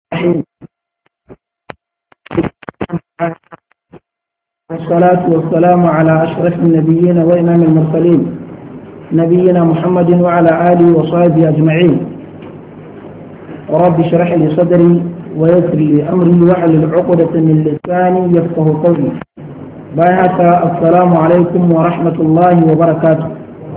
والصلاة والسلام على أشرف النبيين وإمام المرسلين نبينا محمد وعلى آله وصحبه أجمعين. رب اشرح لي صدري ويسر لي أمري واحلل عقدة من لساني يفقه قولي. بايعك السلام عليكم ورحمة الله وبركاته.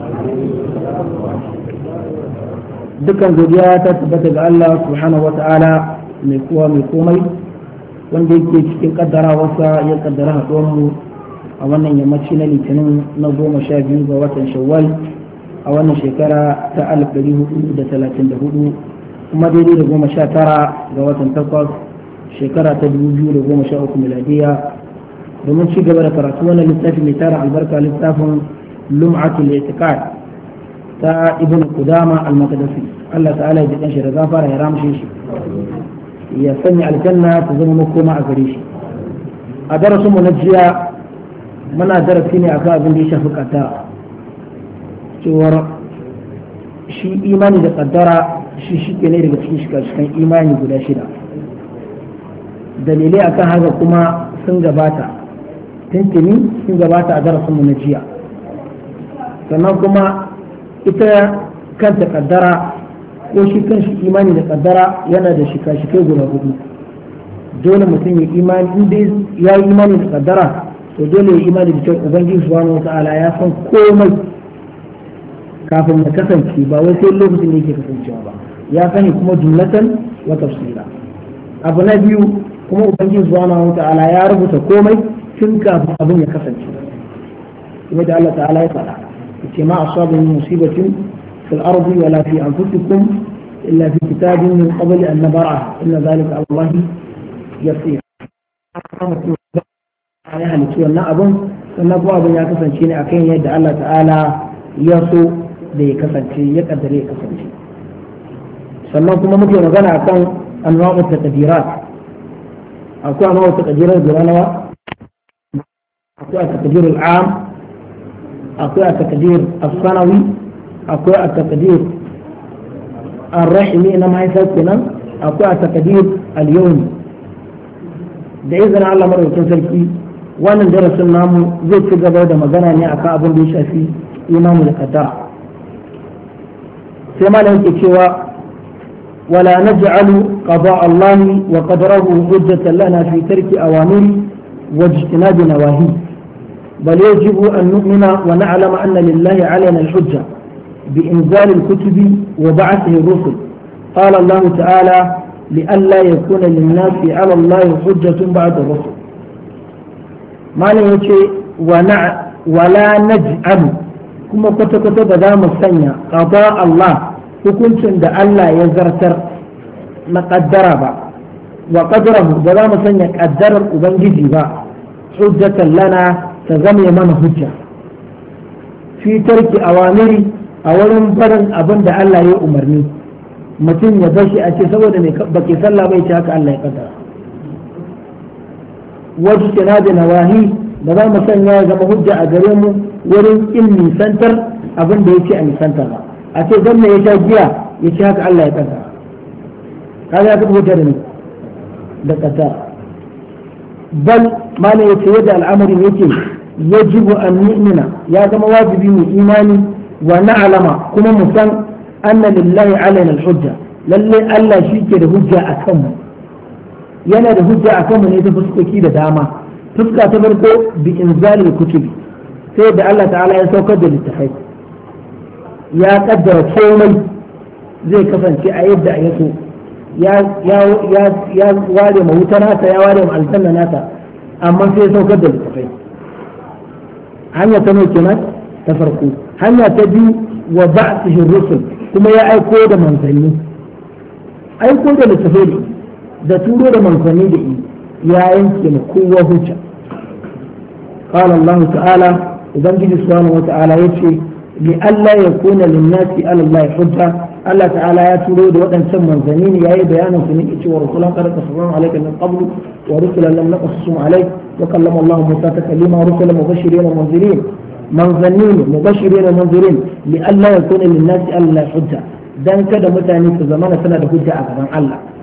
dukkan godiya ta tabbata ga Allah subhanahu wa ta'ala mai kowa mai komai wanda yake cikin kaddarawarsa ya kaddara haɗuwarmu a wannan yammaci na litinin na 12 ga watan shawwal a wannan shekara ta 1434 kuma daidai da 19 ga watan 8 shekara ta 2013 miladiya domin ci gaba da karatu wannan littafi mai tara albarka littafin lum'atul i'tiqad ta ibn qudama al-maqdisi Allah ta'ala ya jikan shi da gafara ya ramshe shi ya sanya aljanna ta zama makoma a gare shi a darasin mu na jiya muna darasi ne akan abin da ya shafi kaddara cewar shi imani da kaddara shi ne daga cikin shikashikan imani guda shida dalilai akan haka kuma sun gabata tuntuni sun gabata a darasin mu na jiya sannan kuma ita kanta kaddara ko shi kanshi imani da kaddara yana da shika-shikai guda hudu dole mutum ya imani in dai ya yi imani da kaddara to dole ya imani da cewa ubangiji subhanahu wata'ala ya san komai kafin ya kasance ba wai sai lokacin da yake kasancewa ba ya sani kuma jumlatan wa tafsila abu na biyu kuma ubangiji subhanahu wata'ala ya rubuta komai tun kafin abin ya kasance kuma da Allah ta'ala ya faɗa ما أصاب من مصيبة في الأرض ولا في أنفسكم إلا في كتاب من قبل أن نبرأها إن ذلك على الله يسير. عليها لتوى النأبن النبوة بن يكسن شيني أكين يدعى الله تعالى يسو دي كسن شيء يقدر يكسن شيء. سنوكم ممكن نغنى أكون أنواع التقديرات أكون أنواع التقديرات جرانا أكون التقدير العام أقوى التقدير السنوي أقوى التقدير الرحمي إنما يسكن أقوى التقدير اليومي بإذن الله مرة تنسلكي وانا درس النامو زي تقبل دا مغانا ني أكا أبن بيشا في إمام القدر سيما لهم كيوا ولا نجعل قضاء الله وقدره حجة لنا في ترك أوامره واجتناب نواهيه بل يجب أن نؤمن ونعلم أن لله علينا الحجة بإنزال الكتب وبعثه الرسل قال الله تعالى لئلا يكون للناس على الله حجة بعد الرسل ما نيجي ولا نجعل كما كتب دام السنة قضاء الله حكمت عند الله يزرتر نقدر با وقدره دام السنة قدر وبنجي با حجة لنا ta zame mana hujja fi tarki awamiri a wurin barin abin da Allah ya umarni mutum ya bashi a ce saboda mai baki sallah bai ce haka Allah ya kaddara wajen kina da nawahi da za mu sanya ya zama hujja a gare mu wurin kin nisantar abin da ya ce a nisanta ba a ce don ya sha giya ya ce haka Allah ya kaddara kaga ya kafa hujja da ni da kaddara bal mana ya ce yadda al'amarin yake yajibu an nu'mina ya zama wajibi mu imani wa na'lama kuma mu san anna lillahi alaina al-hujja lalle Allah shi ke da hujja a kanmu yana da hujja a kanmu ne ta fuskoki da dama fuska ta farko bi inzalil kutubi sai da Allah ta'ala ya saukar da littafai ya kaddara komai zai kasance a yadda ya so ya ware ma wuta nata ya ware ma aljanna nata amma sai ya saukar da littafai hanya ta mai kenan ta farko hanya ta biyu wa ba'thihi rusul kuma ya aiko da manzanni aiko da littafai da turo da manzanni da ya yanke ma kowa hujja qala Allah ta'ala ubangiji subhanahu wa ta'ala yace li alla yakuna lin-nasi 'ala Allah hujja Allah ta'ala ya turo da waɗancan manzanni ne yayi bayanin su ne cewa rasulan qad qasasnahum alayka min qablu wa rusulan lam naqsusum alayk wa kallama Allah Musa taklima rusulan mubashirin wa munzirin manzanni mubashirin wa munzirin li alla yakuna lin-nasi 'ala Allah hujja dan kada mutane su zamana suna da hujja a gaban Allah